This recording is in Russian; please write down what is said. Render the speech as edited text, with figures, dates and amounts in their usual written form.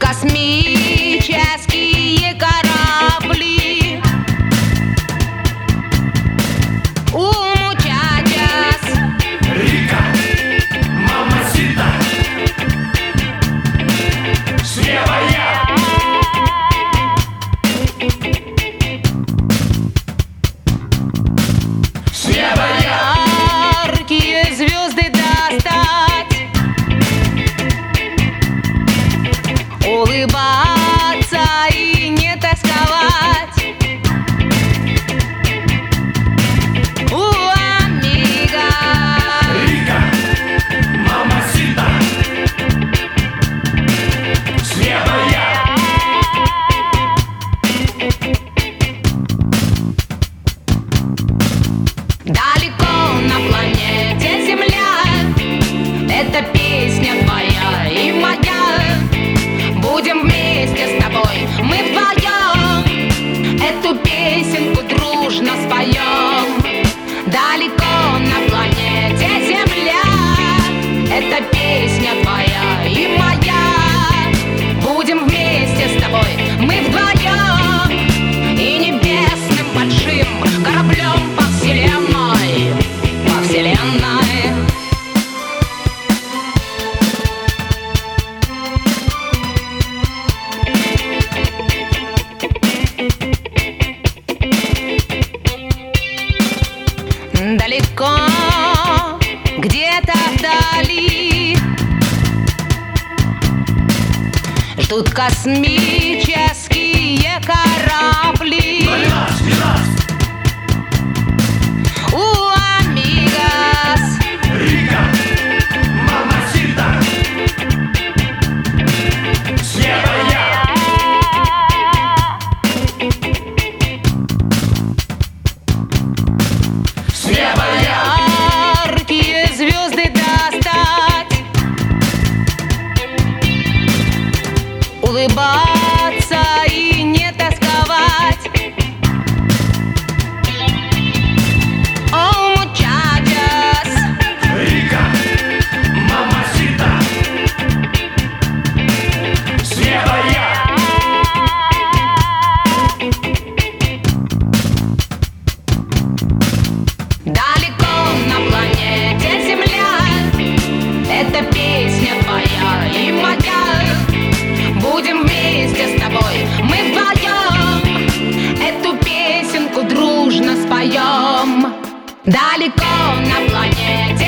космические корабли. Muchachas, rica, mamacita, слева я. Слева я. яркие звезды достать, улыбаться и не тосковать. Амиго, Rica, mamacita, слева я. далеко на планете Земля, это песня твоя и моя. Будем вместе с тобой, мы вдвоем эту песенку дружно споем. Далеко на планете Земля, это песня твоя и моя. Будем вместе с тобой, мы вдвоем, и небесным большим кораблем по вселенной, по вселенной. Далеко, где-то вдали ждут космические корабли. Amigos, Rica, mamacita, слева я. Слева я. яркие звезды достать, улыбаться и не тосковать. Muchachas, Rica, mamacita, слева я. далеко на планете Земля, это песня твоя и моя. Будем вместе с тобой, мы вдвоем эту песенку дружно споем. Далеко на планете